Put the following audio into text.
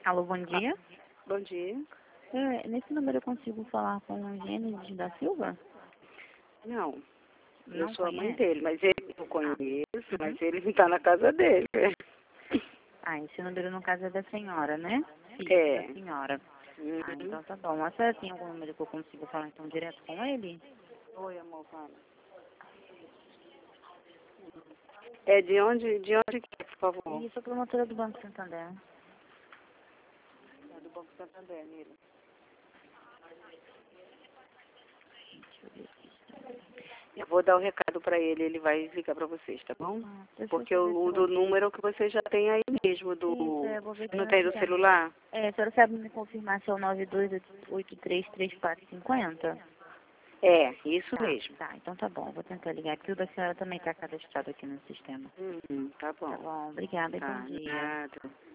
Alô, bom dia. Bom dia. Nesse número eu consigo falar com o Gênesis da Silva? Não, eu Não sou a mãe conhece? dele, mas ele eu conheço, Uhum. mas ele não está na casa dele. Esse número no caso é da senhora, né? Filho É. da senhora. Uhum. Então tá bom. A senhora tem algum número que eu consigo falar então direto com ele? Oi, amor, fala. É de onde que é, por favor? Isso, a promotora do Banco Santander. É do Banco Santander, nele. Eu vou dar o recado para ele, ele vai ligar para vocês, tá bom? Deixa eu Porque saber se o ela... do número que você já tem aí mesmo, Isso, do... vou ver se Não ela tem do quiser. celular? A senhora sabe me confirmar se é o 92833450? É, isso mesmo. Tá, então tá bom. Vou tentar ligar aqui. O da senhora também tá cadastrado aqui no sistema. Tá Tá bom. bom, obrigada e bom Tá, dia. nada.